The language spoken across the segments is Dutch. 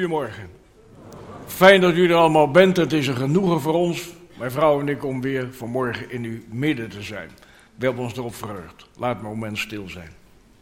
Goedemorgen. Fijn dat u er allemaal bent. Het is een genoegen voor ons, mijn vrouw en ik, om weer vanmorgen in uw midden te zijn. We hebben ons erop verheugd. Laat het moment stil zijn.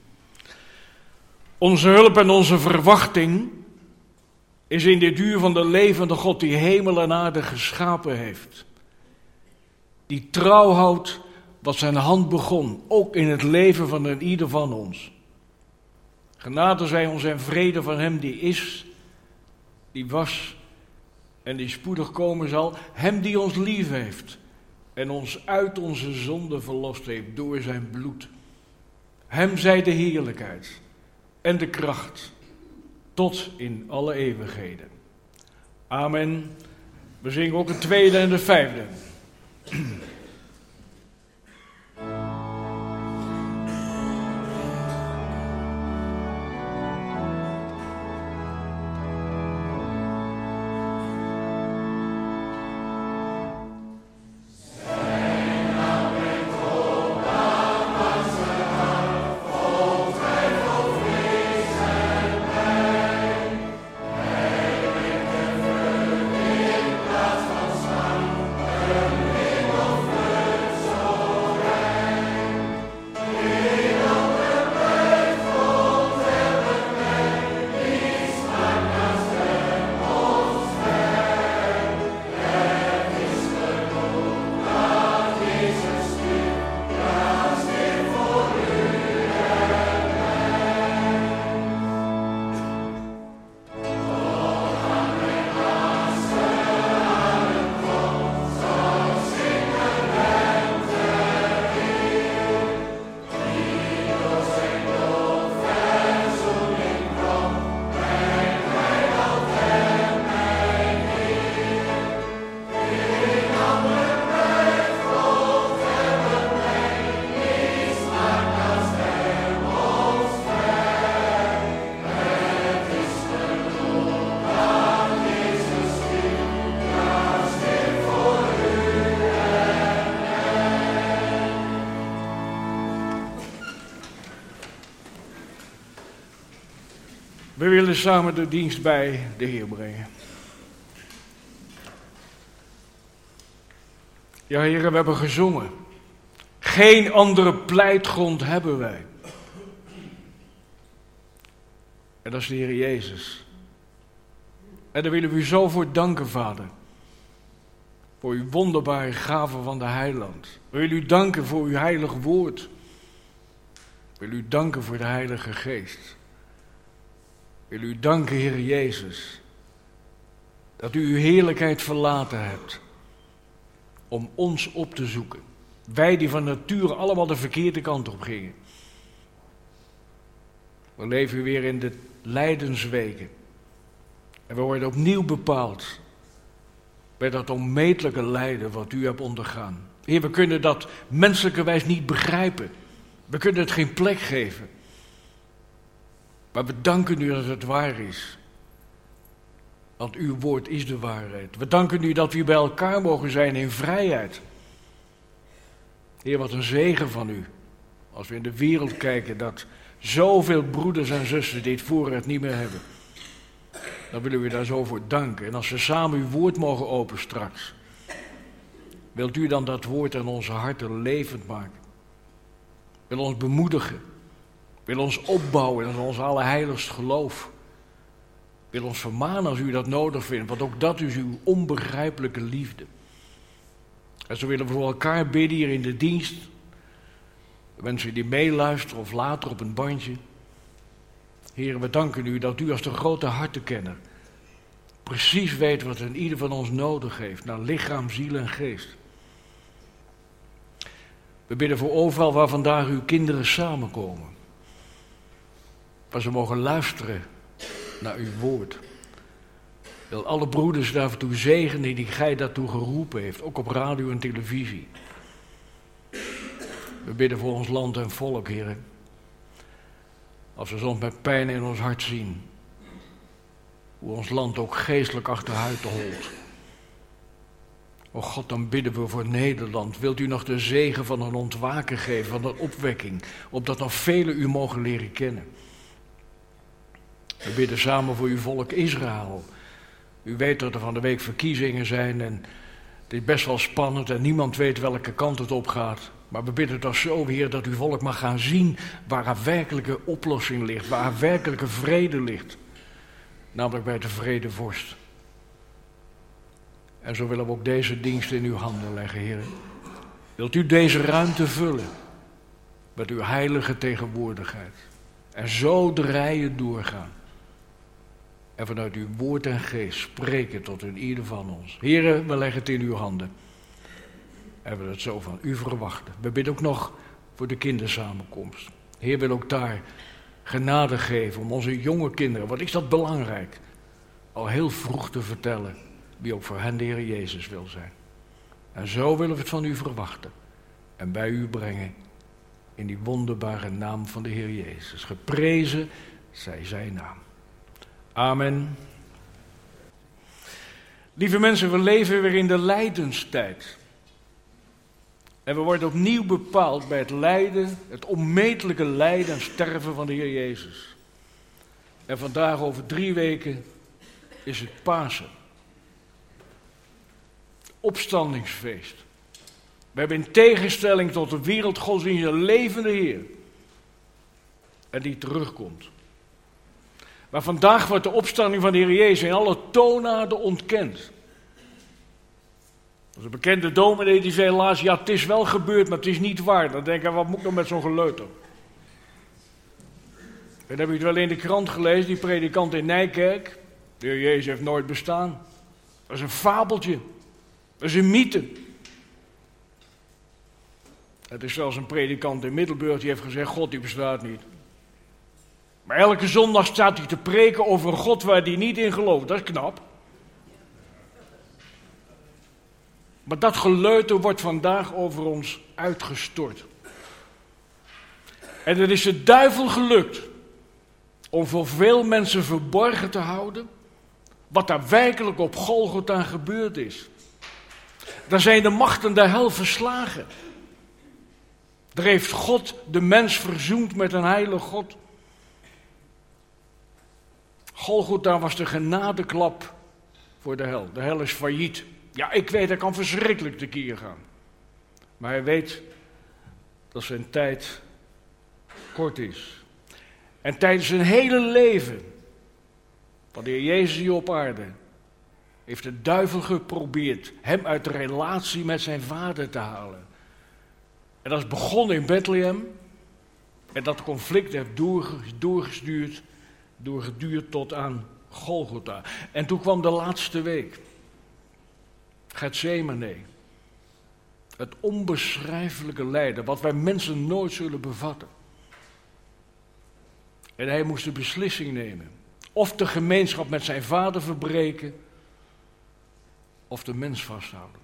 Onze hulp en onze verwachting is in dit uur van de levende God die hemel en aarde geschapen heeft. Die trouw houdt wat zijn hand begon, ook in het leven van een ieder van ons. Genade zij ons en vrede van hem die is, die was en die spoedig komen zal. Hem die ons lief heeft en ons uit onze zonde verlost heeft door zijn bloed. Hem zij de heerlijkheid en de kracht tot in alle eeuwigheden. Amen. We zingen ook het tweede en de vijfde. We willen samen de dienst bij de Heer brengen. Ja, heren, we hebben gezongen. Geen andere pleitgrond hebben wij. En dat is de Heer Jezus. En daar willen we u zo voor danken, Vader. Voor uw wonderbare gave van de heiland. We willen u danken voor uw heilig woord. We willen u danken voor de Heilige Geest. Ik wil u danken, Heer Jezus, dat u uw heerlijkheid verlaten hebt om ons op te zoeken. Wij die van nature allemaal de verkeerde kant op gingen. We leven weer in de lijdensweken. En we worden opnieuw bepaald bij dat onmetelijke lijden wat u hebt ondergaan. Heer, we kunnen dat menselijkerwijs niet begrijpen. We kunnen het geen plek geven. Maar we danken u dat het waar is. Want uw woord is de waarheid. We danken u dat we bij elkaar mogen zijn in vrijheid. Heer, wat een zegen van u. Als we in de wereld kijken dat zoveel broeders en zussen dit voorrecht niet meer hebben. Dan willen we daar zo voor danken. En als we samen uw woord mogen openen straks. Wilt u dan dat woord aan onze harten levend maken. Wil ons bemoedigen. Wil ons opbouwen in ons allerheiligst geloof. Wil ons vermanen als u dat nodig vindt, want ook dat is uw onbegrijpelijke liefde. En zo willen we voor elkaar bidden hier in de dienst. De mensen die meeluisteren of later op een bandje. Heren, we danken u dat u als de grote hartenkenner precies weet wat een ieder van ons nodig heeft, naar lichaam, ziel en geest. We bidden voor overal waar vandaag uw kinderen samenkomen. Waar ze mogen luisteren naar uw woord. Wil alle broeders daartoe zegenen die gij daartoe geroepen heeft, ook op radio en televisie. We bidden voor ons land en volk, heren. Als we soms met pijn in ons hart zien hoe ons land ook geestelijk achteruit holt. O God, dan bidden we voor Nederland. Wilt u nog de zegen van een ontwaken geven, van een opwekking, opdat nog velen u mogen leren kennen. We bidden samen voor uw volk Israël. U weet dat er van de week verkiezingen zijn en het is best wel spannend en niemand weet welke kant het op gaat. Maar we bidden toch zo, Heer, dat uw volk mag gaan zien waar haar werkelijke oplossing ligt, waar haar werkelijke vrede ligt. Namelijk bij de vredevorst. En zo willen we ook deze dienst in uw handen leggen, Heer. Wilt u deze ruimte vullen met uw heilige tegenwoordigheid. En zo de rijen doorgaan. En vanuit uw woord en geest spreken tot in ieder van ons. Heren, we leggen het in uw handen. En we het zo van u verwachten. We bidden ook nog voor de kindersamenkomst. Heer wil ook daar genade geven om onze jonge kinderen, wat is dat belangrijk, al heel vroeg te vertellen wie ook voor hen de Heer Jezus wil zijn. En zo willen we het van u verwachten en bij u brengen in die wonderbare naam van de Heer Jezus. Geprezen zij zijn naam. Amen. Lieve mensen, we leven weer in de lijdenstijd. En we worden opnieuw bepaald bij het lijden, het onmetelijke lijden en sterven van de Heer Jezus. En vandaag over 3 weken is het Pasen. Opstandingsfeest. We hebben in tegenstelling tot de wereldgodsdienst een levende Heer. En die terugkomt. Maar vandaag wordt de opstanding van de Heer Jezus in alle toonaarden ontkend. Dat is een bekende dominee die zei helaas, ja het is wel gebeurd, maar het is niet waar. Dan denk ik, wat moet ik nou met zo'n geleuter? En heb je het wel in de krant gelezen, die predikant in Nijkerk. De Heer Jezus heeft nooit bestaan. Dat is een fabeltje. Dat is een mythe. Het is zelfs een predikant in Middelburg die heeft gezegd, God die bestaat niet. Maar elke zondag staat hij te preken over een God waar hij niet in gelooft. Dat is knap. Maar dat geleuter wordt vandaag over ons uitgestort. En het is de duivel gelukt om voor veel mensen verborgen te houden wat daar werkelijk op Golgotha gebeurd is. Daar zijn de machten der hel verslagen. Daar heeft God de mens verzoend met een heilige God. Golgotha was de genadeklap voor de hel. De hel is failliet. Ja, ik weet, hij kan verschrikkelijk tekeer gaan. Maar hij weet dat zijn tijd kort is. En tijdens zijn hele leven van de Heer Jezus hier op aarde heeft de duivel geprobeerd hem uit de relatie met zijn vader te halen. En dat is begonnen in Bethlehem. En dat conflict heeft doorgeduurd tot aan Golgotha. En toen kwam de laatste week. Getsemane. Het onbeschrijfelijke lijden, wat wij mensen nooit zullen bevatten. En hij moest de beslissing nemen. Of de gemeenschap met zijn vader verbreken, of de mens vasthouden.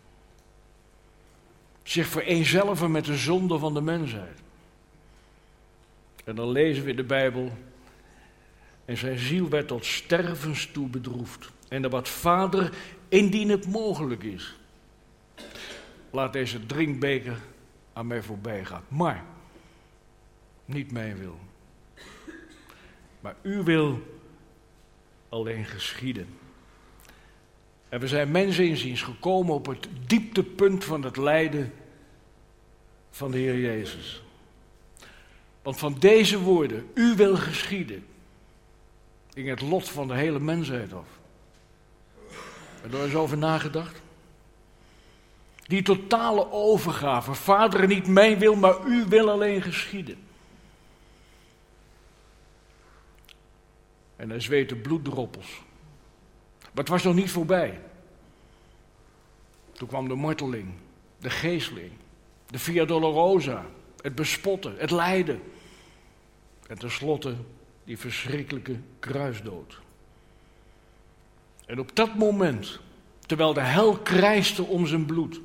Zich vereenzelvigen met de zonde van de mensheid. En dan lezen we in de Bijbel, en zijn ziel werd tot stervens toe bedroefd. En dan wat Vader, indien het mogelijk is, laat deze drinkbeker aan mij voorbij gaan. Maar, niet mijn wil. Maar uw wil alleen geschieden. En we zijn mensen inziens gekomen op het dieptepunt van het lijden van de Heer Jezus. Want van deze woorden, uw wil geschieden, ging het lot van de hele mensheid af. Heb je er eens over nagedacht? Die totale overgave, Vader, niet mijn wil, maar uw wil alleen geschieden. En hij zweette bloeddroppels. Maar het was nog niet voorbij. Toen kwam de marteling, de geesteling, de Via Dolorosa, het bespotten, het lijden. En tenslotte die verschrikkelijke kruisdood. En op dat moment, terwijl de hel krijste om zijn bloed,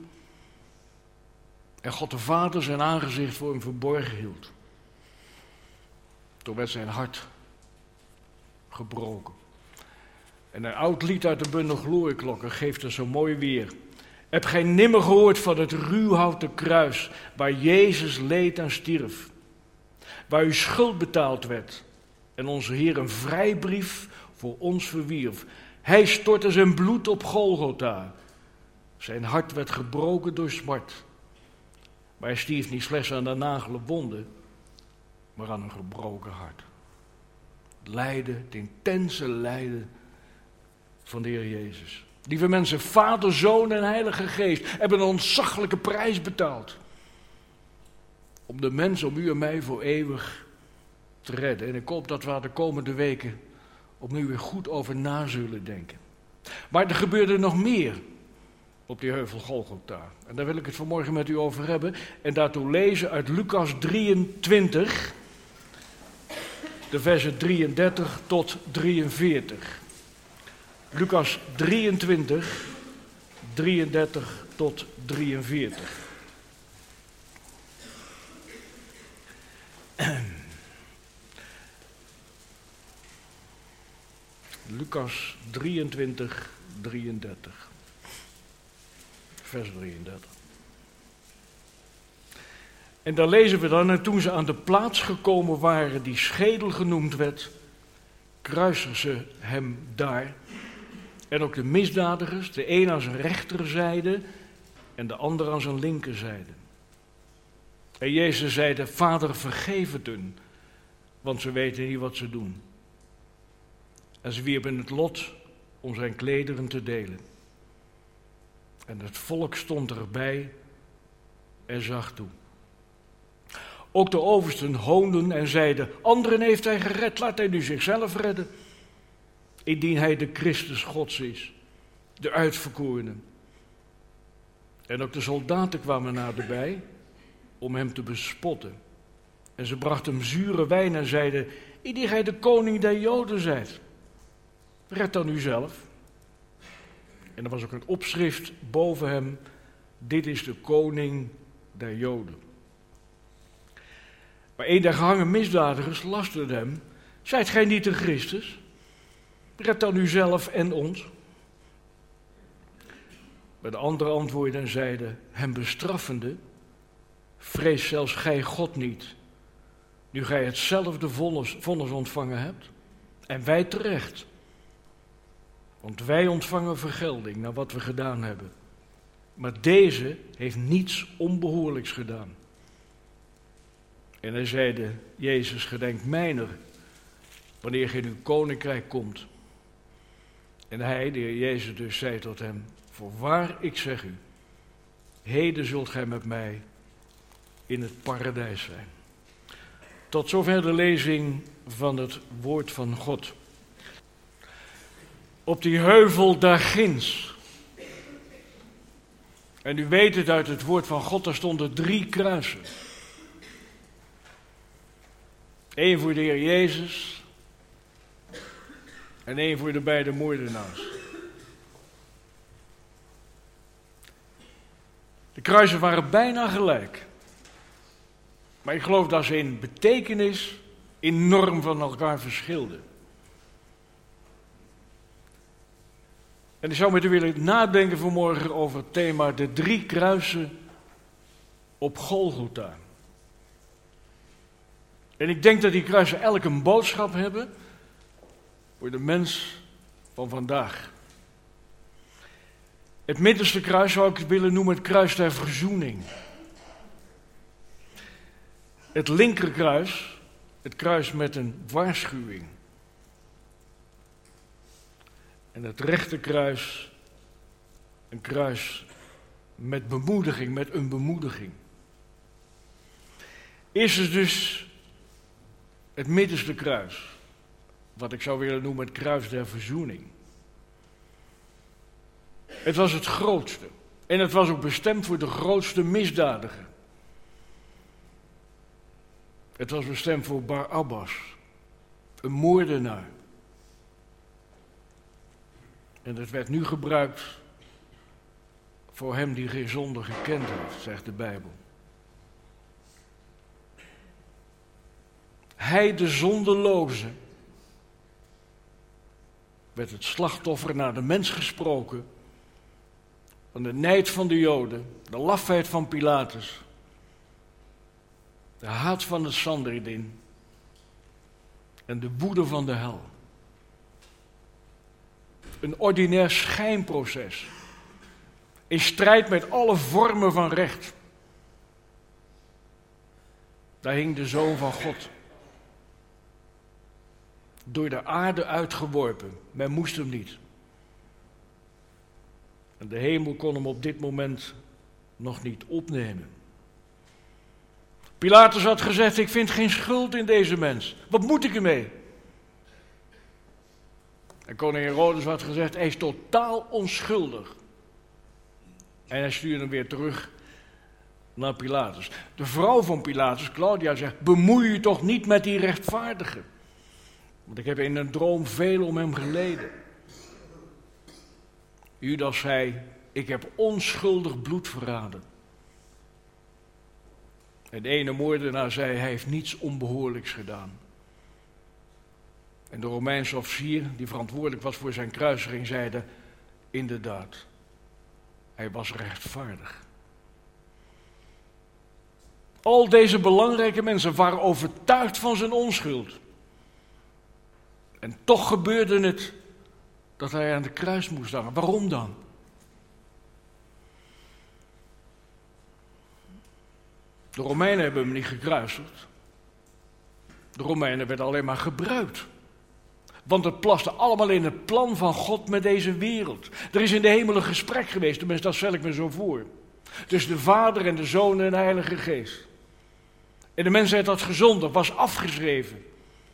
en God de Vader zijn aangezicht voor hem verborgen hield, toen werd zijn hart gebroken. En een oud lied uit de bundel Glorieklokken geeft er zo mooi weer. Heb gij nimmer gehoord van het ruwhouten kruis, waar Jezus leed en stierf, waar uw schuld betaald werd en onze Heer een vrijbrief voor ons verwierf. Hij stortte zijn bloed op Golgotha. Zijn hart werd gebroken door smart. Maar hij stierf niet slechts aan de nagelen wonden, maar aan een gebroken hart. Het lijden, het intense lijden van de Heer Jezus. Lieve mensen, Vader, Zoon en Heilige Geest hebben een ontzaglijke prijs betaald. Om de mens, om u en mij voor eeuwig te redden. En ik hoop dat we de komende weken opnieuw weer goed over na zullen denken. Maar er gebeurde nog meer op die heuvel Golgotha. En daar wil ik het vanmorgen met u over hebben. En daartoe lezen uit Lucas 23, de versen 33 tot 43. Lucas 23, 33 tot 43. Lucas 23, 33. Vers 33. En daar lezen we dan, en toen ze aan de plaats gekomen waren die schedel genoemd werd, kruisten ze hem daar. En ook de misdadigers, de een aan zijn rechterzijde en de ander aan zijn linkerzijde. En Jezus zeide, Vader, vergeef het hun, want ze weten niet wat ze doen. En ze wierpen het lot om zijn klederen te delen. En het volk stond erbij en zag toe. Ook de oversten hoonden en zeiden, anderen heeft hij gered, laat hij nu zichzelf redden. Indien hij de Christus Gods is, de uitverkorene. En ook de soldaten kwamen naderbij om hem te bespotten. En ze brachten hem zure wijn en zeiden, indien gij de koning der Joden zijt, red dan u zelf. En er was ook een opschrift boven hem, dit is de koning der Joden. Maar een der gehangen misdadigers lasterde hem, zijt gij niet de Christus? Red dan u zelf en ons. Maar de anderen antwoordden en zeiden, hem bestraffende, vrees zelfs gij God niet, nu gij hetzelfde vonnis ontvangen hebt, en wij terecht. Want wij ontvangen vergelding naar wat we gedaan hebben. Maar deze heeft niets onbehoorlijks gedaan. En hij zeide, Jezus, gedenk mijner, wanneer gij in uw koninkrijk komt. En hij, de Heer Jezus dus, zei tot hem, voorwaar ik zeg u, heden zult gij met mij in het paradijs zijn. Tot zover de lezing van het woord van God. Op die heuvel daar ginds. En u weet het uit het woord van God, daar stonden 3 kruisen. Eén voor de Heer Jezus en één voor de beide moordenaars. De kruisen waren bijna gelijk. Maar ik geloof dat ze in betekenis enorm van elkaar verschilden. En ik zou met u willen nadenken vanmorgen over het thema de 3 kruisen op Golgotha. En ik denk dat die kruisen elk een boodschap hebben voor de mens van vandaag. Het middelste kruis zou ik willen noemen het kruis der verzoening. Het linkerkruis, het kruis met een waarschuwing. En het rechterkruis, een kruis met bemoediging, met een bemoediging. Eerst is dus het middelste kruis, wat ik zou willen noemen het kruis der verzoening. Het was het grootste. En het was ook bestemd voor de grootste misdadiger. Het was bestemd voor Barabbas, een moordenaar. En het werd nu gebruikt voor hem die geen zonde gekend heeft, zegt de Bijbel. Hij, de zondeloze, werd het slachtoffer naar de mens gesproken van de nijd van de Joden, de lafheid van Pilatus, de haat van het Sanhedrin en de woede van de hel. Een ordinair schijnproces. In strijd met alle vormen van recht. Daar hing de Zoon van God. Door de aarde uitgeworpen. Men moest hem niet. En de hemel kon hem op dit moment nog niet opnemen. Pilatus had gezegd, ik vind geen schuld in deze mens. Wat moet ik ermee? En koning Herodes had gezegd, hij is totaal onschuldig. En hij stuurde hem weer terug naar Pilatus. De vrouw van Pilatus, Claudia, zegt, bemoei je toch niet met die rechtvaardige. Want ik heb in een droom veel om hem geleden. Judas zei, ik heb onschuldig bloed verraden. En de ene moordenaar zei, hij heeft niets onbehoorlijks gedaan. En de Romeinse officier, die verantwoordelijk was voor zijn kruisiging, zeide, inderdaad, hij was rechtvaardig. Al deze belangrijke mensen waren overtuigd van zijn onschuld. En toch gebeurde het dat hij aan de kruis moest hangen. Waarom dan? De Romeinen hebben hem niet gekruisigd. De Romeinen werden alleen maar gebruikt. Want het plaste allemaal in het plan van God met deze wereld. Er is in de hemel een gesprek geweest, tenminste dat stel ik me zo voor. Tussen de Vader en de Zoon en de Heilige Geest. En de mensheid had gezondigd, was afgeschreven.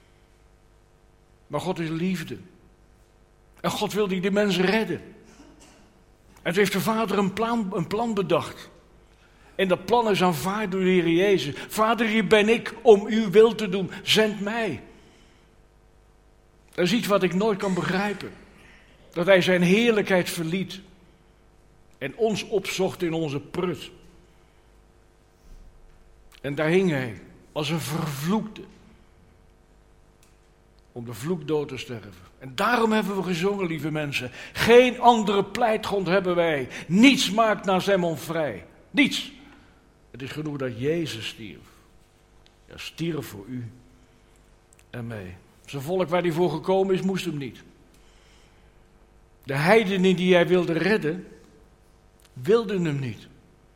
Maar God is liefde. En God wil die mensen redden. En toen heeft de Vader een plan bedacht. En dat plan is aanvaard door de Heer Jezus. Vader, hier ben ik om uw wil te doen. Zend mij. Dat is iets wat ik nooit kan begrijpen. Dat hij zijn heerlijkheid verliet. En ons opzocht in onze prut. En daar hing hij als een vervloekte. Om de vloekdood te sterven. En daarom hebben we gezongen, lieve mensen. Geen andere pleitgrond hebben wij. Niets maakt naast hem onvrij. Niets. Het is genoeg dat Jezus stierf. Ja, stierf voor u en mij. Zijn volk waar hij voor gekomen is, moest hem niet. De heidenen die hij wilde redden, wilden hem niet.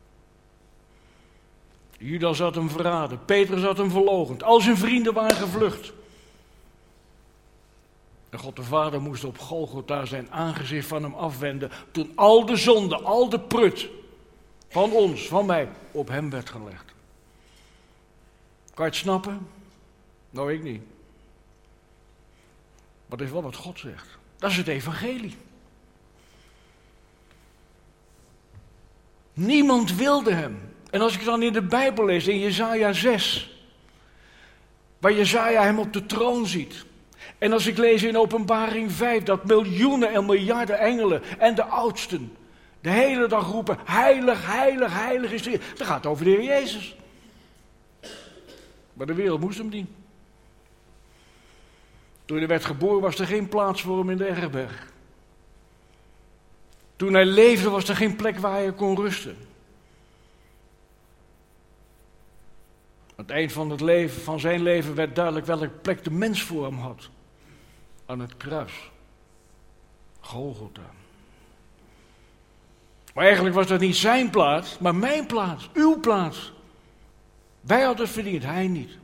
Judas had hem verraden, Petrus had hem verloochend, al zijn vrienden waren gevlucht. En God de Vader moest op Golgotha zijn aangezicht van hem afwenden, toen al de zonde, al de prut van ons, van mij, op hem werd gelegd. Kan je het snappen? Nou, ik niet. Maar dat is wel wat God zegt. Dat is het evangelie. Niemand wilde hem. En als ik dan in de Bijbel lees, in Jesaja 6, waar Jesaja hem op de troon ziet. En als ik lees in Openbaring 5, dat miljoenen en miljarden engelen en de oudsten de hele dag roepen, heilig, heilig, heilig is de Heer. Dat gaat over de Heer Jezus. Maar de wereld moest hem niet. Toen hij werd geboren was er geen plaats voor hem in de herberg. Toen hij leefde was er geen plek waar hij kon rusten. Aan het eind van, van zijn leven werd duidelijk welke plek de mens voor hem had. Aan het kruis. Golgotha. Maar eigenlijk was dat niet zijn plaats, maar mijn plaats, uw plaats. Wij hadden het verdiend, hij niet.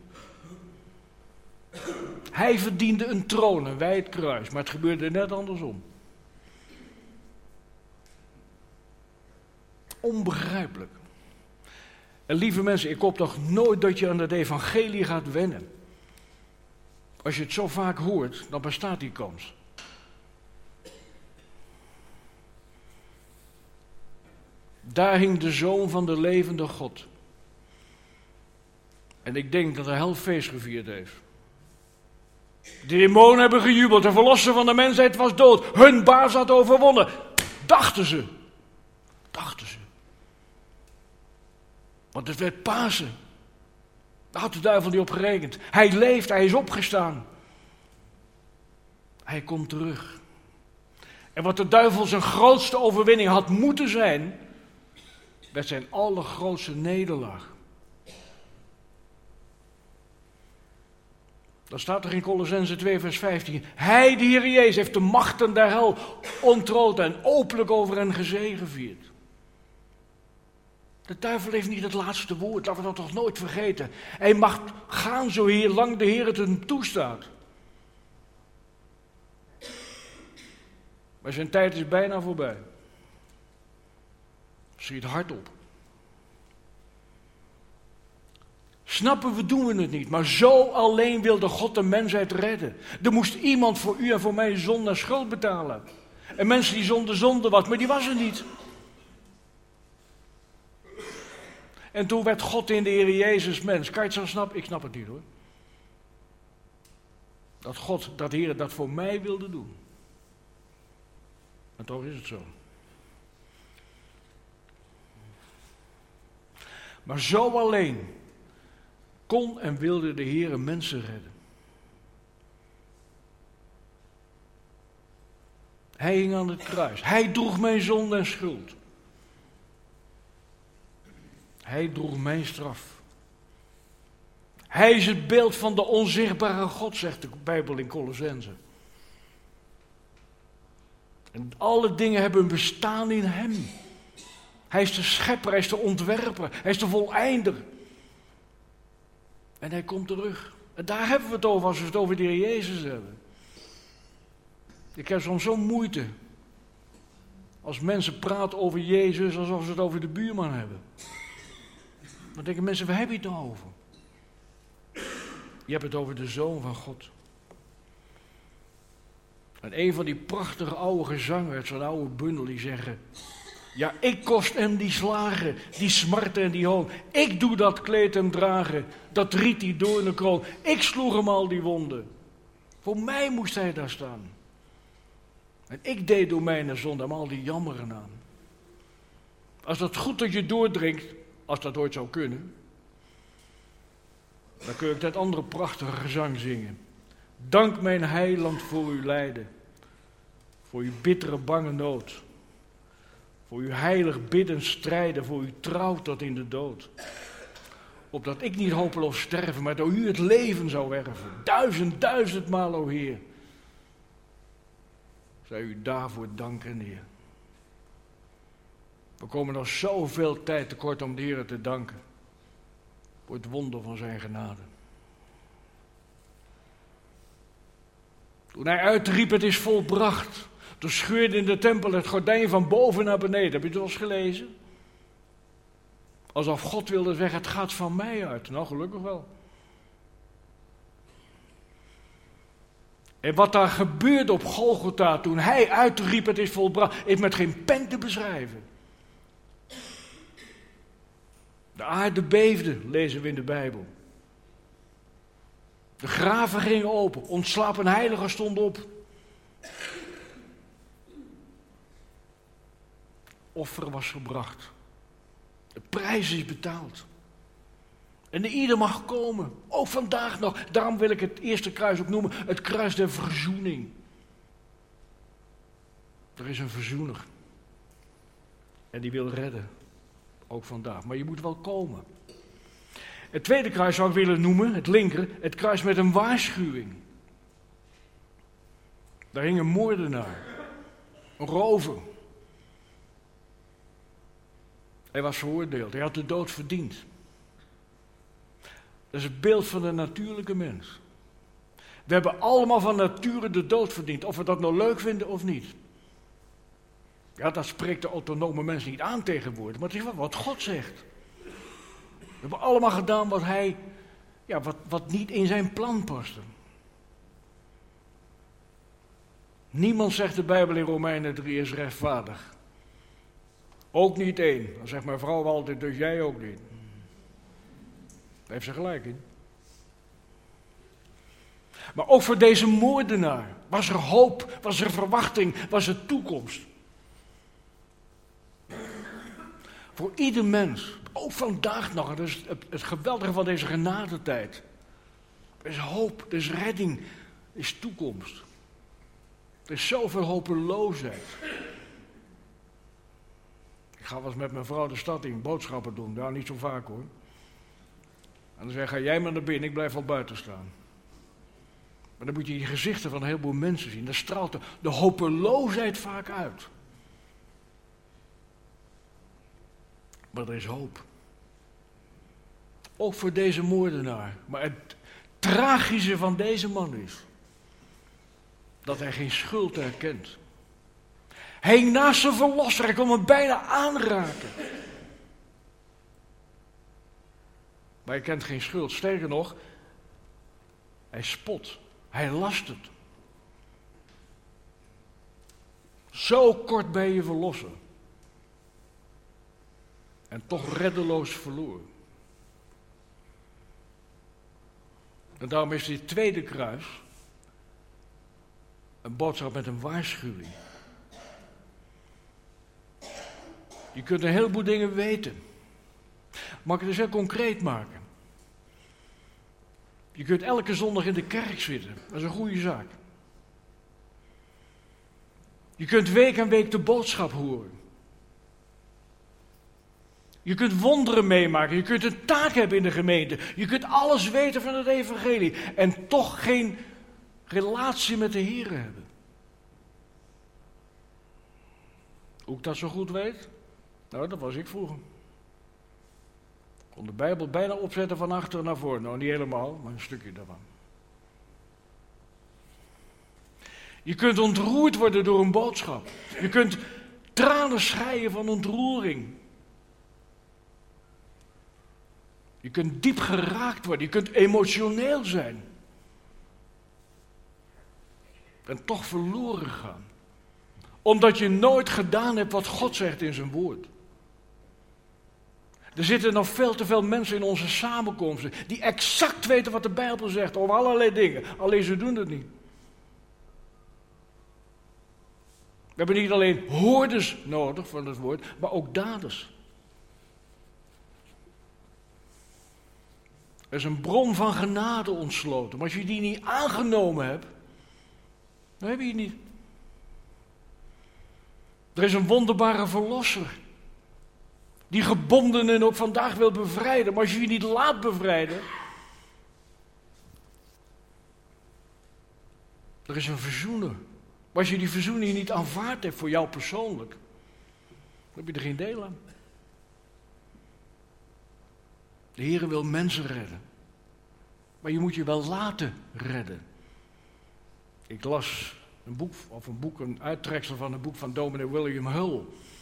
Hij verdiende een troon en wij het kruis, maar het gebeurde net andersom. Onbegrijpelijk. En lieve mensen, ik hoop toch nooit dat je aan het evangelie gaat wennen. Als je het zo vaak hoort, dan bestaat die kans. Daar hing de Zoon van de levende God. En ik denk dat de hel feest gevierd heeft. De demonen hebben gejubeld, de verlosser van de mensheid was dood. Hun baas had overwonnen. Dachten ze. Want het werd Pasen. Daar had de duivel niet op gerekend. Hij leeft, hij is opgestaan. Hij komt terug. En wat de duivel zijn grootste overwinning had moeten zijn, werd zijn allergrootste nederlaag. Dan staat er in Kolossenzen 2 vers 15. Hij, de Heer Jezus, heeft de machten der hel ontrood en openlijk over hen gezegevierd. De duivel heeft niet het laatste woord, laten we dat toch nooit vergeten. Hij mag gaan zolang de Heer het hem toestaat. Maar zijn tijd is bijna voorbij. Schiet hard op. Snappen we, doen we het niet. Maar zo alleen wilde God de mensheid redden. Er moest iemand voor u en voor mij zonde en schuld betalen. En mensen die zonden wat, maar die was er niet. En toen werd God in de Heer Jezus mens. Kan je het zo snappen? Ik snap het niet hoor. Dat God, dat Heer dat voor mij wilde doen. En toch is het zo. Maar zo alleen kon en wilde de Heer mensen redden. Hij hing aan het kruis. Hij droeg mijn zonde en schuld. Hij droeg mijn straf. Hij is het beeld van de onzichtbare God, zegt de Bijbel in Kolossenzen. En alle dingen hebben een bestaan in hem. Hij is de schepper, hij is de ontwerper, hij is de voleinder. En hij komt terug. En daar hebben we het over als we het over de Heer Jezus hebben. Ik heb soms zo'n moeite als mensen praten over Jezus alsof ze het over de buurman hebben. Dan denken mensen, waar heb je het nou over? Je hebt het over de Zoon van God. En een van die prachtige oude gezangen uit zo'n oude bundel die zeggen: ja, ik kost hem die slagen, die smarten en die hoon. Ik doe dat kleed hem dragen, dat riet die doornenkroon. Ik sloeg hem al die wonden. Voor mij moest hij daar staan. En ik deed door mijn zonde hem al die jammeren aan. Als dat goed tot je doordringt, als dat ooit zou kunnen, dan kun je dat andere prachtige gezang zingen. Dank mijn heiland voor uw lijden, voor uw bittere bange nood. Voor uw heilig bidden strijden, voor uw trouw tot in de dood. Opdat ik niet hopeloos sterven, maar door u het leven zou erven. 1000 maal, o Heer. Zij u daarvoor danken, Heer. We komen nog zoveel tijd tekort om de Heer te danken. Voor het wonder van zijn genade. Toen hij uitriep, het is volbracht. Toen scheurde in de tempel het gordijn van boven naar beneden. Heb je het wel eens gelezen? Alsof God wilde zeggen, het gaat van mij uit. Nou, gelukkig wel. En wat daar gebeurde op Golgotha toen hij uitriep, het is volbracht, is met geen pen te beschrijven. De aarde beefde, lezen we in de Bijbel. De graven gingen open, ontslapen heiligen stonden op. Offer was gebracht. De prijs is betaald. En ieder mag komen. Ook vandaag nog. Daarom wil ik het eerste kruis ook noemen. Het kruis der verzoening. Er is een verzoener. En die wil redden. Ook vandaag. Maar je moet wel komen. Het tweede kruis zou ik willen noemen. Het linker. Het kruis met een waarschuwing. Daar hing een moordenaar. Een rover. Hij was veroordeeld. Hij had de dood verdiend. Dat is het beeld van de natuurlijke mens. We hebben allemaal van nature de dood verdiend. Of we dat nou leuk vinden of niet. Ja, dat spreekt de autonome mens niet aan tegenwoordig. Maar het is wat God zegt. We hebben allemaal gedaan wat hij... Ja, wat niet in zijn plan paste. Niemand, zegt de Bijbel in Romeinen 3, is rechtvaardig. Ook niet één. Dan zegt mijn vrouw altijd, dus jij ook niet. Daar heeft ze gelijk in. Maar ook voor deze moordenaar was er hoop, was er verwachting, was er toekomst. Voor ieder mens, ook vandaag nog, dat is het geweldige van deze genadetijd. Er is hoop, er is redding, er is toekomst. Er is zoveel hopeloosheid. Ik ga wel eens met mijn vrouw de stad in, boodschappen doen. Nou, niet zo vaak hoor. En dan zeg ik, ga jij maar naar binnen, ik blijf wel buiten staan. Maar dan moet je die gezichten van een heleboel mensen zien. Daar straalt de hopeloosheid vaak uit. Maar er is hoop. Ook voor deze moordenaar. Maar het tragische van deze man is dat hij geen schuld herkent. Hij hing naast zijn verlosser, hij kon hem bijna aanraken. Maar hij kent geen schuld. Sterker nog, hij spot. Hij lastert. Zo kort ben je verlossen. En toch reddeloos verloren. En daarom is dit tweede kruis een boodschap met een waarschuwing. Je kunt een heleboel dingen weten. Mag ik het dus heel concreet maken? Je kunt elke zondag in de kerk zitten. Dat is een goede zaak. Je kunt week aan week de boodschap horen. Je kunt wonderen meemaken. Je kunt een taak hebben in de gemeente. Je kunt alles weten van het evangelie. En toch geen relatie met de Heer hebben. Hoe ik dat zo goed weet? Nou, dat was ik vroeger. Ik kon de Bijbel bijna opzetten van achter naar voren. Nou, niet helemaal, maar een stukje daarvan. Je kunt ontroerd worden door een boodschap. Je kunt tranen schreien van ontroering. Je kunt diep geraakt worden. Je kunt emotioneel zijn. En toch verloren gaan. Omdat je nooit gedaan hebt wat God zegt in zijn woord. Er zitten nog veel te veel mensen in onze samenkomsten die exact weten wat de Bijbel zegt over allerlei dingen. Alleen ze doen het niet. We hebben niet alleen hoorders nodig van het woord, maar ook daders. Er is een bron van genade ontsloten. Maar als je die niet aangenomen hebt, dan heb je het niet. Er is een wonderbare verlosser. Die gebondenen ook vandaag wil bevrijden. Maar als je je niet laat bevrijden. Er is een verzoener. Maar als je die verzoening niet aanvaard hebt voor jou persoonlijk. Dan heb je er geen deel aan. De Heer wil mensen redden. Maar je moet je wel laten redden. Ik las een uittreksel van een boek van dominee William Hull.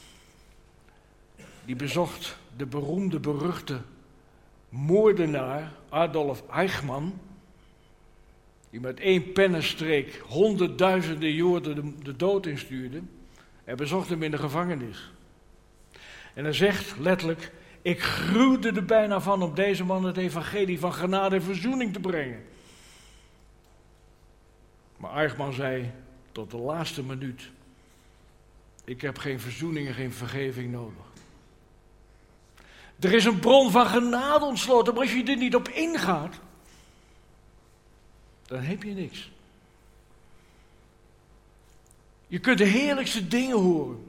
Die bezocht de beroemde, beruchte moordenaar Adolf Eichmann. Die met 1 pennenstreek honderdduizenden Joden de dood instuurde. Hij bezocht hem in de gevangenis. En hij zegt letterlijk: ik gruwde er bijna van om deze man het evangelie van genade en verzoening te brengen. Maar Eichmann zei tot de laatste minuut: ik heb geen verzoening en geen vergeving nodig. Er is een bron van genade ontsloten, maar als je er niet op ingaat, dan heb je niks. Je kunt de heerlijkste dingen horen.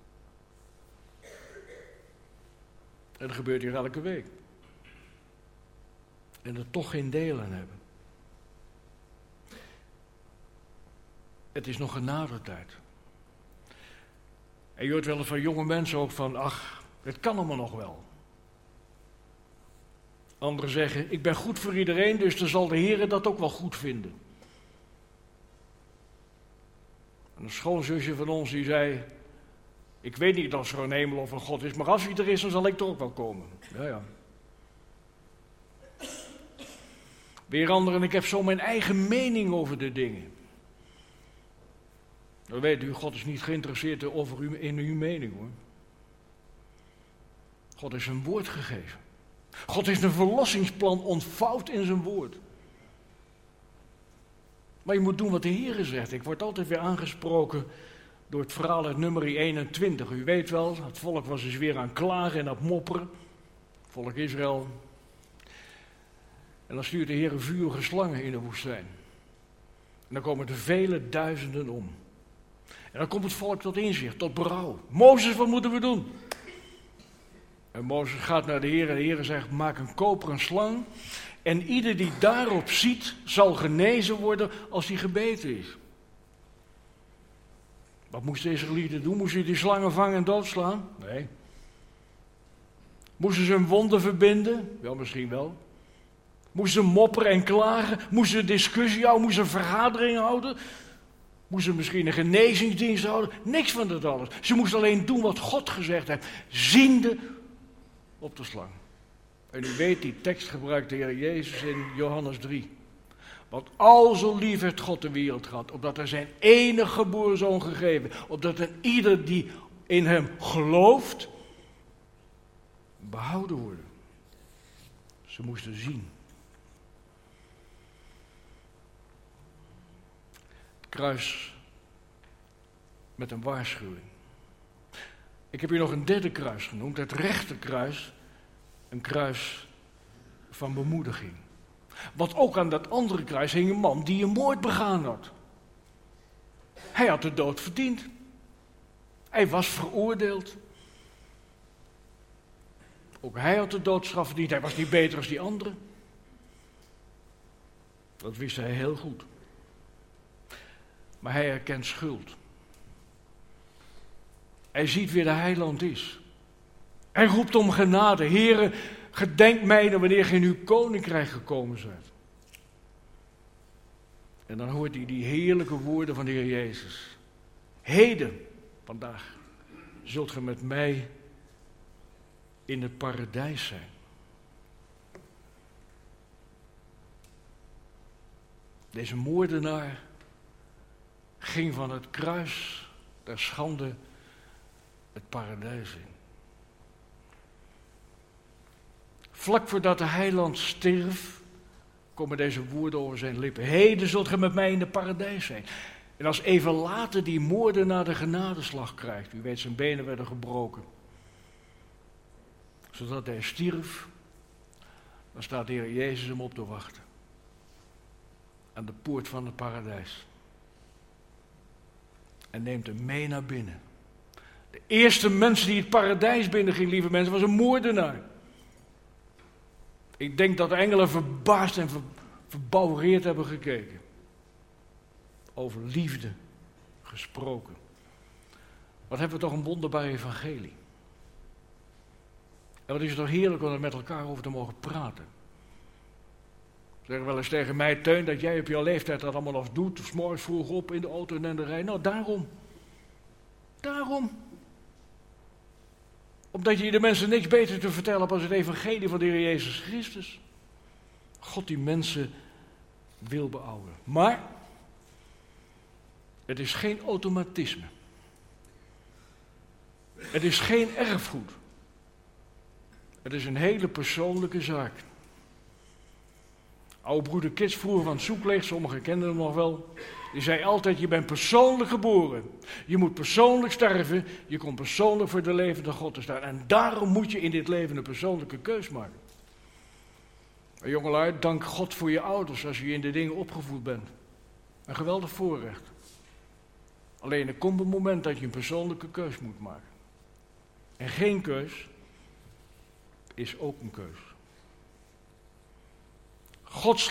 En dat gebeurt hier elke week. En er toch geen deel aan hebben. Het is nog genadetijd. En je hoort wel eens van jonge mensen ook van: ach, het kan allemaal nog wel. Anderen zeggen: ik ben goed voor iedereen, dus dan zal de Heer dat ook wel goed vinden. En een schoonzusje van ons die zei: ik weet niet of er een hemel of een God is, maar als hij er is, dan zal ik er ook wel komen. Ja. Weer anderen: ik heb zo mijn eigen mening over de dingen. Dan weet u, God is niet geïnteresseerd in uw mening, hoor. God heeft zijn woord gegeven. God heeft een verlossingsplan ontvouwd in zijn woord. Maar je moet doen wat de Heer zegt. Ik word altijd weer aangesproken door het verhaal uit Numeri 21. U weet wel, het volk was dus weer aan het klagen en aan het mopperen. Volk Israël. En dan stuurt de Heer vurige slangen in de woestijn. En dan komen er vele duizenden om. En dan komt het volk tot inzicht, tot berouw. Mozes, wat moeten we doen? En Mozes gaat naar de Heer en de Heer zegt, maak een koperen slang. En ieder die daarop ziet, zal genezen worden als hij gebeten is. Wat moesten de Israëlieten doen? Moesten ze die slangen vangen en doodslaan? Nee. Moesten ze hun wonden verbinden? Ja, misschien wel. Moesten ze mopperen en klagen? Moesten ze discussie houden? Moesten ze vergaderingen houden? Moesten ze misschien een genezingsdienst houden? Niks van dat alles. Ze moesten alleen doen wat God gezegd heeft. Ziende op de slang. En u weet, die tekst gebruikt de Heer Jezus in Johannes 3. Want al zo lief heeft God de wereld gehad, opdat hij zijn enige geboren zoon gegeven, opdat een ieder die in hem gelooft, behouden worden. Ze moesten zien. Het kruis met een waarschuwing. Ik heb hier nog een derde kruis genoemd, het rechterkruis, een kruis van bemoediging. Want ook aan dat andere kruis hing een man die een moord begaan had. Hij had de dood verdiend. Hij was veroordeeld. Ook hij had de doodstraf verdiend. Hij was niet beter als die anderen. Dat wist hij heel goed. Maar hij herkent schuld. Hij ziet wie de heiland is. Hij roept om genade. Heere, gedenk mij dan wanneer gij in uw koninkrijk gekomen zijt. En dan hoort hij die heerlijke woorden van de Heer Jezus. Heden, vandaag, zult ge met mij in het paradijs zijn. Deze moordenaar ging van het kruis der schande het paradijs in. Vlak voordat de heiland stierf, komen deze woorden over zijn lippen. Heden zult ge met mij in het paradijs zijn. En als even later die moordenaar de genadeslag krijgt, u weet, zijn benen werden gebroken, zodat hij stierf, dan staat de Heer Jezus hem op te wachten. Aan de poort van het paradijs. En neemt hem mee naar binnen. De eerste mens die het paradijs binnenging, lieve mensen, was een moordenaar. Ik denk dat de engelen verbaasd en verbouwereerd hebben gekeken. Over liefde gesproken. Wat hebben we toch een wonderbaar evangelie. En wat is het toch heerlijk om er met elkaar over te mogen praten. Zeggen wel eens tegen mij, Teun, dat jij op jouw leeftijd dat allemaal nog doet. 's morgens vroeg op in de auto en in de rij. Nou, daarom. Omdat je de mensen niks beter te vertellen hebt als het evangelie van de Heer Jezus Christus. God die mensen wil behouden. Maar het is geen automatisme. Het is geen erfgoed. Het is een hele persoonlijke zaak. Oude broeder Kits, vroeger van het zoekleeg, sommigen kennen hem nog wel. Die zei altijd, je bent persoonlijk geboren. Je moet persoonlijk sterven. Je komt persoonlijk voor de levende God te staan. En daarom moet je in dit leven een persoonlijke keus maken. Maar jongelui, dank God voor je ouders als je in de dingen opgevoed bent. Een geweldig voorrecht. Alleen er komt een moment dat je een persoonlijke keus moet maken. En geen keus is ook een keus. God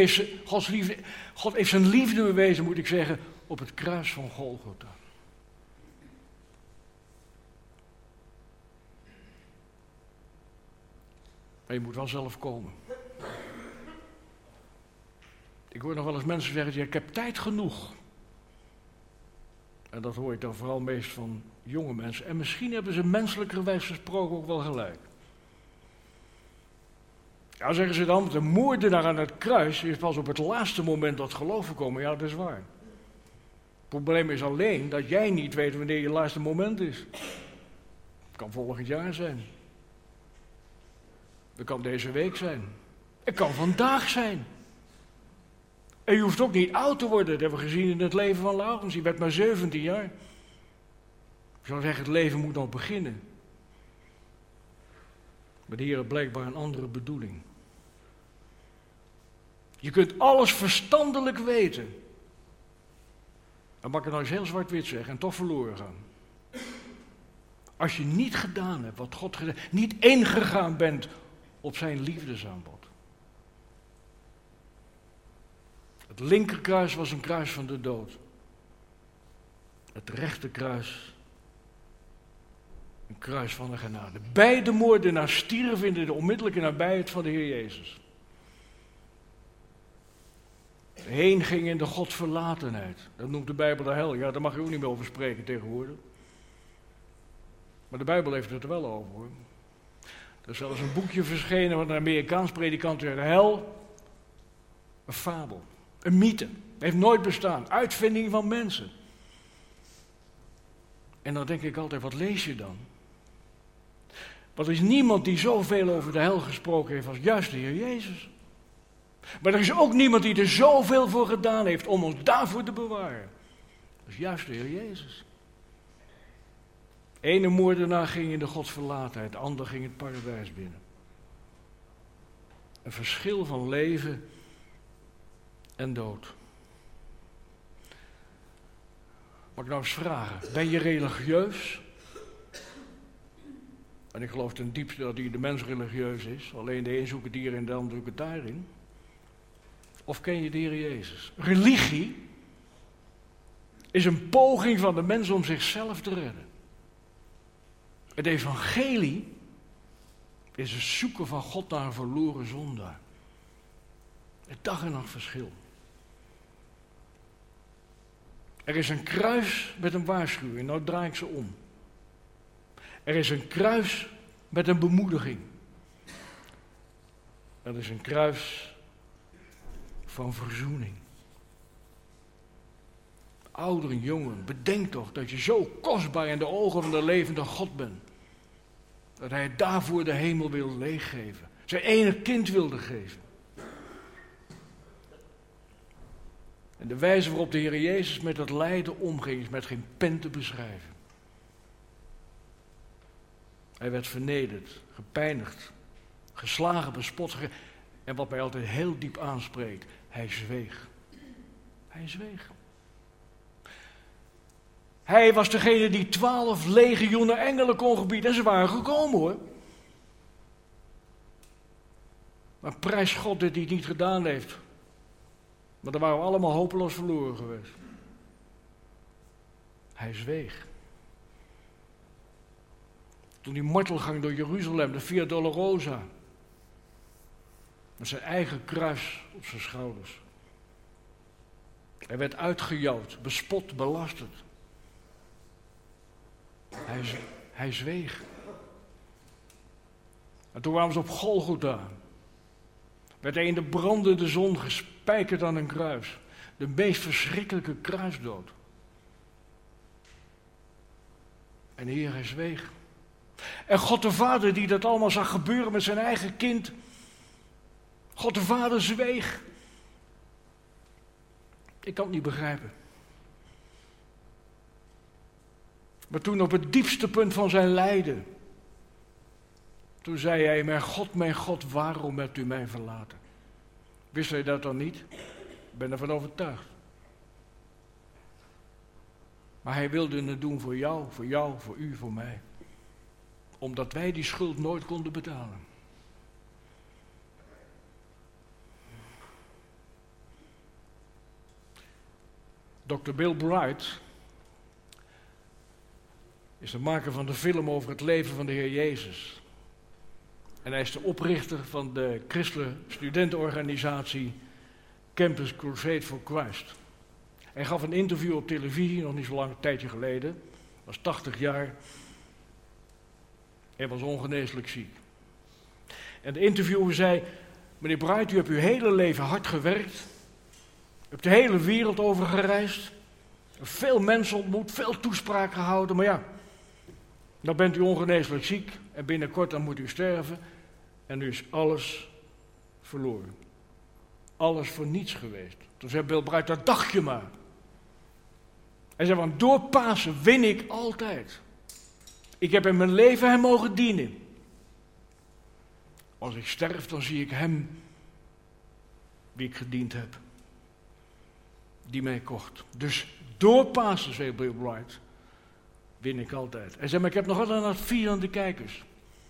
heeft zijn liefde bewezen, moet ik zeggen, op het kruis van Golgotha. Maar je moet wel zelf komen. Ik hoor nog wel eens mensen zeggen, ja, ik heb tijd genoeg. En dat hoor ik dan vooral meest van jonge mensen. En misschien hebben ze menselijkerwijs gesproken ook wel gelijk. Ja, zeggen ze dan, de moordenaar aan het kruis is pas op het laatste moment tot geloof gekomen. Ja, dat is waar. Het probleem is alleen dat jij niet weet wanneer je laatste moment is. Het kan volgend jaar zijn. Het kan deze week zijn. Het kan vandaag zijn. En je hoeft ook niet oud te worden. Dat hebben we gezien in het leven van Laurens. Die werd maar 17 jaar. Ik zou zeggen, het leven moet nog beginnen. Maar de Heer heeft blijkbaar een andere bedoeling. Je kunt alles verstandelijk weten. Dan mag ik het nou eens heel zwart-wit zeggen en toch verloren gaan. Als je niet gedaan hebt wat God gedaan heeft, niet ingegaan bent op zijn liefdesaanbod. Het linkerkruis was een kruis van de dood. Het rechterkruis een kruis van de genade. Beide moordenaars stierven in de onmiddellijke nabijheid van de Heer Jezus. De een ging in de Godverlatenheid. Dat noemt de Bijbel de hel. Ja, daar mag je ook niet meer over spreken tegenwoordig. Maar de Bijbel heeft het er wel over, hoor. Er is zelfs een boekje verschenen van een Amerikaans predikant uit de hel. Een fabel. Een mythe. Het heeft nooit bestaan. Uitvinding van mensen. En dan denk ik altijd, wat lees je dan? Want er is niemand die zoveel over de hel gesproken heeft als juist de Heer Jezus. Maar er is ook niemand die er zoveel voor gedaan heeft om ons daarvoor te bewaren. Dat is juist de Heer Jezus. Ene moordenaar ging in de Godverlatenheid, de ander ging het paradijs binnen. Een verschil van leven en dood. Mag ik nou eens vragen, ben je religieus? En ik geloof ten diepste dat de mens religieus is. Alleen de een zoekt het hier en de ander zoekt het daarin. Of ken je de Heer Jezus? Religie is een poging van de mens om zichzelf te redden. Het evangelie is het zoeken van God naar een verloren zondaar. Het dag en nacht verschil. Er is een kruis met een waarschuwing, nou draai ik ze om. Er is een kruis met een bemoediging. Er is een kruis van verzoening. Ouderen, jongen, bedenk toch dat je zo kostbaar in de ogen van de levende God bent. Dat hij daarvoor de hemel wil leeggeven. Zijn enige kind wilde geven. En de wijze waarop de Heer Jezus met het lijden omging is met geen pen te beschrijven. Hij werd vernederd, gepijnigd, geslagen, bespot. En wat mij altijd heel diep aanspreekt, hij zweeg. Hij zweeg. Hij was degene die 12 legioenen engelen kon gebieden. En ze waren gekomen, hoor. Maar prijs God dat hij het niet gedaan heeft. Maar dan waren we allemaal hopeloos verloren geweest. Hij zweeg. Toen die martelgang door Jeruzalem, de Via Dolorosa. Met zijn eigen kruis op zijn schouders. Hij werd uitgejouwd, bespot, belasterd. Hij zweeg. En toen kwamen ze op Golgotha. Werd hij in de brandende zon gespijkerd aan een kruis. De meest verschrikkelijke kruisdood. En de Heer, hij zweeg. En God de Vader die dat allemaal zag gebeuren met zijn eigen kind. God de Vader zweeg. Ik kan het niet begrijpen. Maar toen op het diepste punt van zijn lijden. Toen zei hij, mijn God, waarom hebt u mij verlaten? Wist hij dat dan niet? Ik ben ervan overtuigd. Maar hij wilde het doen voor jou, voor u, voor mij. Omdat wij die schuld nooit konden betalen. Dr. Bill Bright is de maker van de film over het leven van de Heer Jezus. En hij is de oprichter van de christelijke studentenorganisatie Campus Crusade for Christ. Hij gaf een interview op televisie, nog niet zo lang, een tijdje geleden. Was 80 jaar. Hij was ongeneeslijk ziek. En de interviewer zei, meneer Bright, u hebt uw hele leven hard gewerkt. U hebt de hele wereld over gereisd. Veel mensen ontmoet, veel toespraak gehouden, maar ja, dan bent u ongeneeslijk ziek en binnenkort dan moet u sterven en nu is alles verloren. Alles voor niets geweest. Toen zei Bill Bright, dat dacht je maar. Hij zei, want door Pasen win ik altijd. Ik heb in mijn leven hem mogen dienen. Als ik sterf, dan zie ik hem wie ik gediend heb. Die mij kocht. Dus door Pasen, zei Bill Bright, win ik altijd. Hij zei, maar ik heb nog altijd een advies aan de kijkers.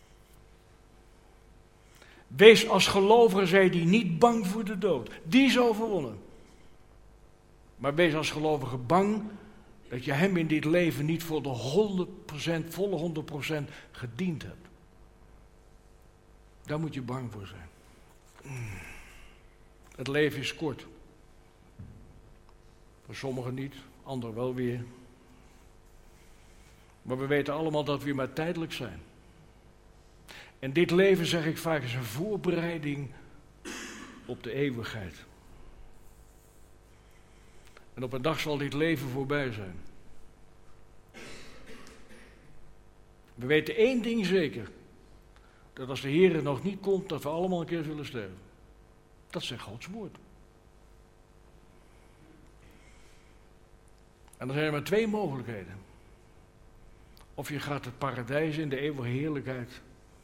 Wees als gelovige, zei hij, niet bang voor de dood. Die is overwonnen. Maar wees als gelovige bang dat je hem in dit leven niet voor de 100%, volle 100% gediend hebt. Daar moet je bang voor zijn. Het leven is kort. Voor sommigen niet, anderen wel weer. Maar we weten allemaal dat we maar tijdelijk zijn. En dit leven, zeg ik vaak, is een voorbereiding op de eeuwigheid. En op een dag zal dit leven voorbij zijn. We weten één ding zeker. Dat als de Heer er nog niet komt, dat we allemaal een keer zullen sterven. Dat zegt Gods woord. En er zijn er maar twee mogelijkheden. Of je gaat het paradijs in, de eeuwige heerlijkheid.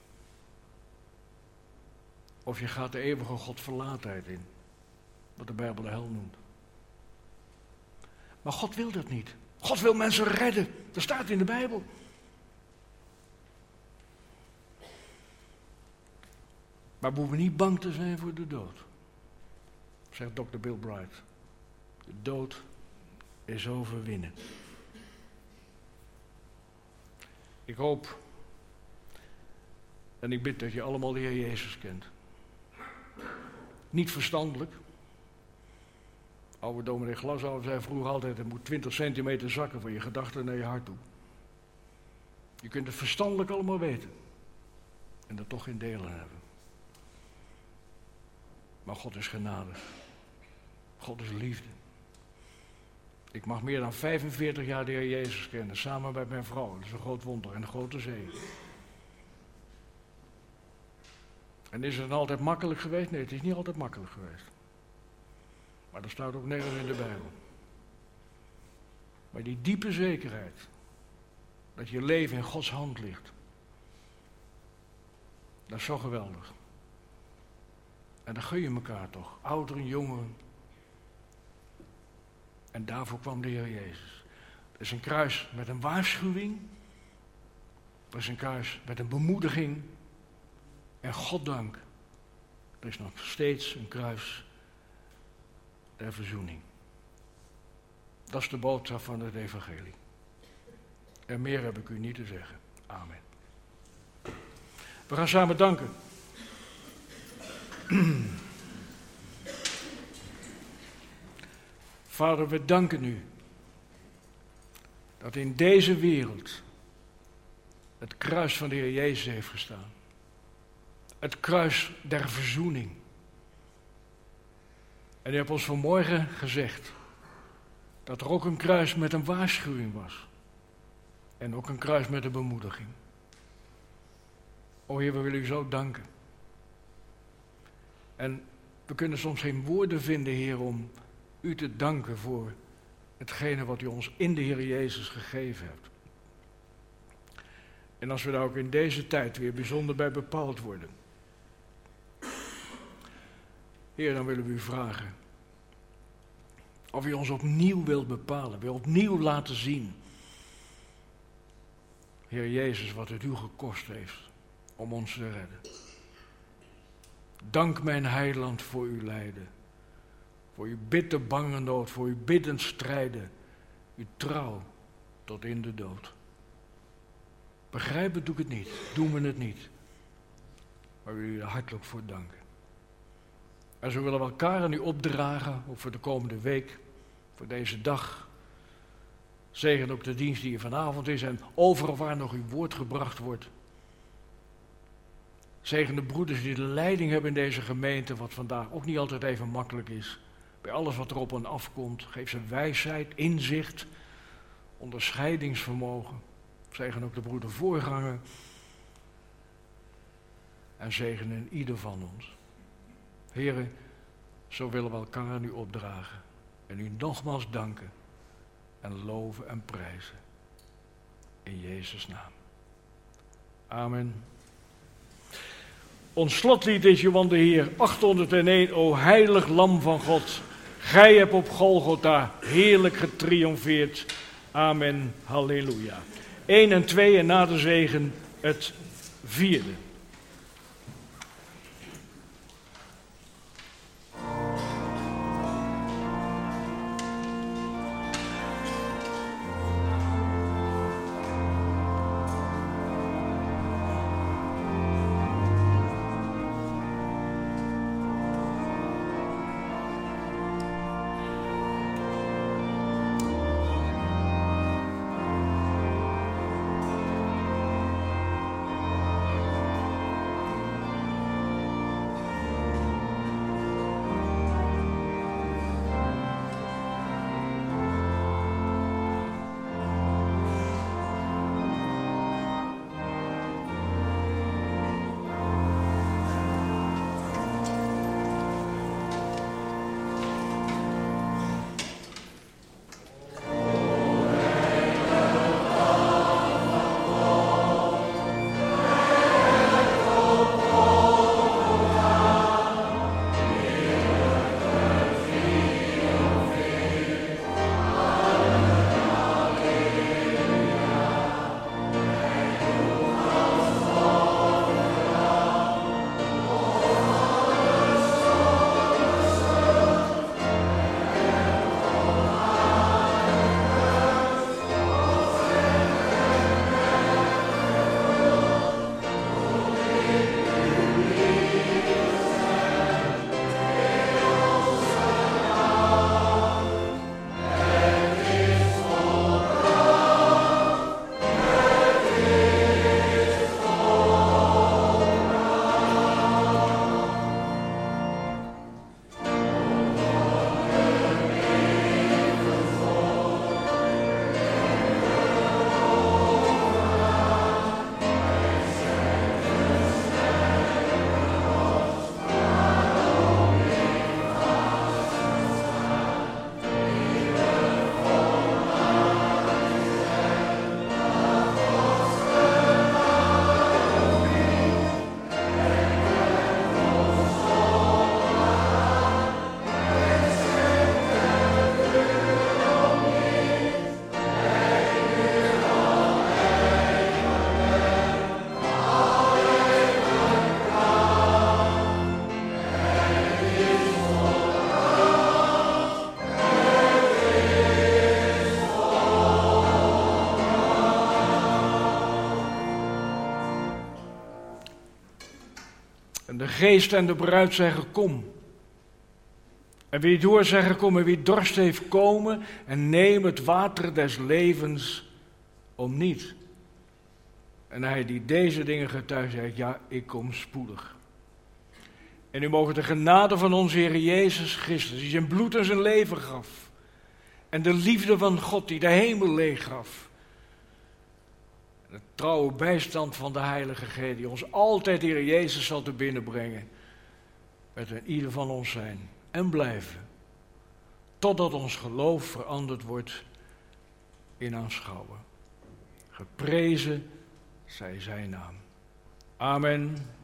Of je gaat de eeuwige Godverlaatheid in. Wat de Bijbel de hel noemt. Maar God wil dat niet. God wil mensen redden. Dat staat in de Bijbel. Maar we hoeven niet bang te zijn voor de dood. Zegt Dr. Bill Bright. De dood is overwinnen. Ik hoop en ik bid dat je allemaal de Heer Jezus kent. Niet verstandelijk. Oude dominee Glashouwer zei vroeger altijd, het moet 20 centimeter zakken van je gedachten naar je hart toe. Je kunt het verstandelijk allemaal weten. En er toch geen delen hebben. Maar God is genadig. God is liefde. Ik mag meer dan 45 jaar de Heer Jezus kennen, samen met mijn vrouw. Dat is een groot wonder en een grote zegen. En is het dan altijd makkelijk geweest? Nee, het is niet altijd makkelijk geweest. Maar dat staat ook nergens in de Bijbel. Maar die diepe zekerheid, dat je leven in Gods hand ligt, dat is zo geweldig. En dan gun je elkaar toch, ouderen, jongeren. En daarvoor kwam de Heer Jezus. Er is een kruis met een waarschuwing. Er is een kruis met een bemoediging. En goddank, er is nog steeds een kruis der verzoening. Dat is de boodschap van het evangelie. En meer heb ik u niet te zeggen. Amen. We gaan samen danken. Vader, we danken u dat in deze wereld het kruis van de Heer Jezus heeft gestaan. Het kruis der verzoening. En u hebt ons vanmorgen gezegd dat er ook een kruis met een waarschuwing was. En ook een kruis met een bemoediging. O Heer, we willen u zo danken. En we kunnen soms geen woorden vinden, Heer, om u te danken voor hetgene wat u ons in de Heer Jezus gegeven hebt. En als we daar ook in deze tijd weer bijzonder bij bepaald worden. Heer, dan willen we u vragen of u ons opnieuw wilt bepalen, wil opnieuw laten zien. Heer Jezus, wat het u gekost heeft om ons te redden. Dank mijn heiland voor uw lijden. Voor uw bitter bange nood, voor uw biddend strijden. Uw trouw tot in de dood. Begrijpen doe ik het niet, doen we het niet. Maar we willen u er hartelijk voor danken. En zo willen we elkaar aan u opdragen, ook voor de komende week, voor deze dag. Zegen ook de dienst die er vanavond is en overal waar nog uw woord gebracht wordt. Zegen de broeders die de leiding hebben in deze gemeente, wat vandaag ook niet altijd even makkelijk is. Bij alles wat er op en afkomt, geef ze wijsheid, inzicht, onderscheidingsvermogen. Zegen ook de broeder voorganger. En zegen in ieder van ons. Heren, zo willen we elkaar aan u opdragen. En u nogmaals danken. En loven en prijzen. In Jezus' naam. Amen. Ons slotlied is Johan de Heer 801. O heilig lam van God. Gij hebt op Golgotha heerlijk getriomfeerd. Amen. Halleluja. 1 en 2 en na de zegen het 4e. En de geest en de bruid zeggen, kom. En wie door zeggen, kom, en wie dorst heeft, komen en neem het water des levens om niet. En hij die deze dingen getuigt, zegt, ja, ik kom spoedig. En u mogen de genade van onze Heer Jezus Christus, die zijn bloed en zijn leven gaf, en de liefde van God die de hemel leeg gaf, en de trouwe bijstand van de Heilige Geest, die ons altijd Heer Jezus zal te binnenbrengen, met een ieder van ons zijn en blijven, totdat ons geloof veranderd wordt in aanschouwen. Geprezen zij zijn naam. Amen.